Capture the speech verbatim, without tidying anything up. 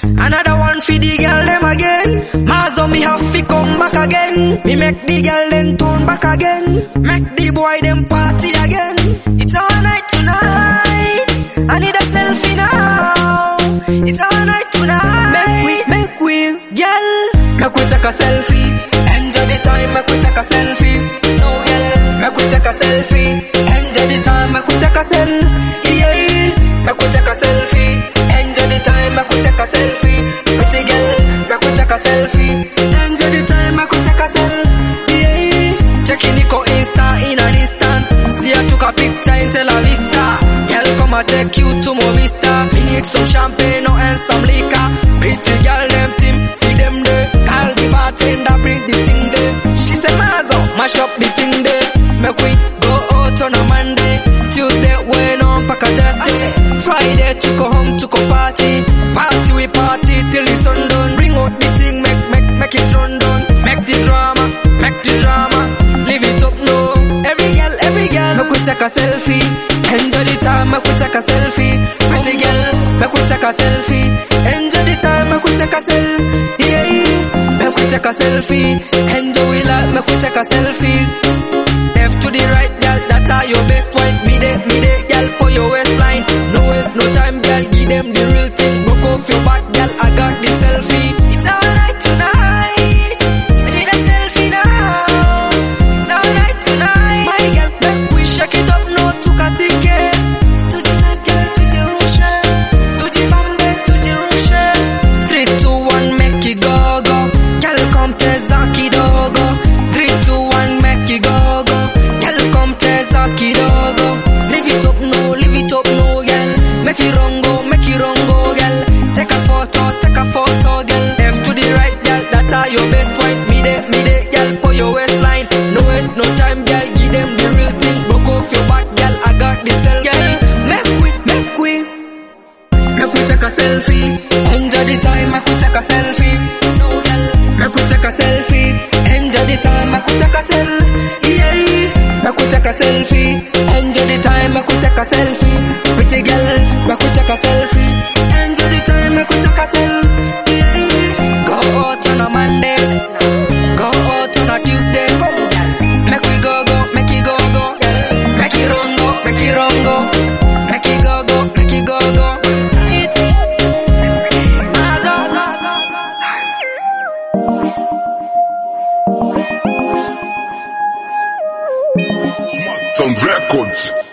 Another one for the girl them again. Mazo me have to come back again. Me make the girl them turn back again. Make the boy them party again. It's all night tonight. I need a selfie now. It's all night tonight. Make we, make we, girl. Make we take a selfie. Enjoy the time. Make we take a selfie. No girl. Make we take a selfie. Enjoy the time. Make we take a selfie. Yeah. Make we take a selfie. Enjoy the time. Make we take a selfie. Pretty girl. Make we take a selfie. Enjoy the time. Make we take a selfie. Yeah. Checking it on Insta in a distance. See I took a picture in Tel Vista. Girl come and take you to Movista. Me need some champagne and some liquor. Pretty girl them team. Feed them there. Call the bartender bring the thing there. She say Mazo mash up the thing there. Make we go out on a Monday. Tuesday when on pack a Thursday. Friday to go home to go party. Party we party till the sun done. Bring out the thing make make make it run down. Make the drama, make the drama. Live it up now. Every girl, every girl. Make we take a selfie. Enjoy the time, make we take a selfie. Pretty girl, make we take a selfie. Enjoy the time, make we take a selfie. Yeah, make we take a selfie. Enjoy we like, make we take a selfie. Left to the right, girl, that are your best point. Me there, me there, girl, for your waistline. No waste, no time, girl, give them the real thing. Broke off your back, girl, I got the selfie. It's all night tonight. I need a selfie now. It's all night tonight. My girl, make we shake it up, no took a ticket. To the nice girl, to the rushe. To the bambe, to the rushe. Three, two, one, make it go, go. Girl, come test Zaki dogo. Three, two, one, make it go, go. Girl, come test Zaki dogo. Live it up, no, live it up, no, girl. Make it wrong, go, make it wrong, go, girl. Take a photo, take a photo, girl. Left to the right, girl, that are your best point. Me there, me there, girl, for your waistline. No waste, no time, girl, give them the real thing. Broke off your back, girl, I got the selfie. Girl, make we, make we, make we take a selfie. Enjoy the time, make we take a selfie. No, girl, make we take a selfie. Enjoy the time, make we take a selfie. Yeah, make we take a selfie. Enjoy the time, make we take a selfie. Pretty girl, make we take a selfie. Enjoy the time, make we take a selfie. Yeah, go out on a Monday, go out on a Tuesday. Come, girl, make we go go, make it go go, girl. Make it run go, make it run go, make it go go, make it go go. Sound Records.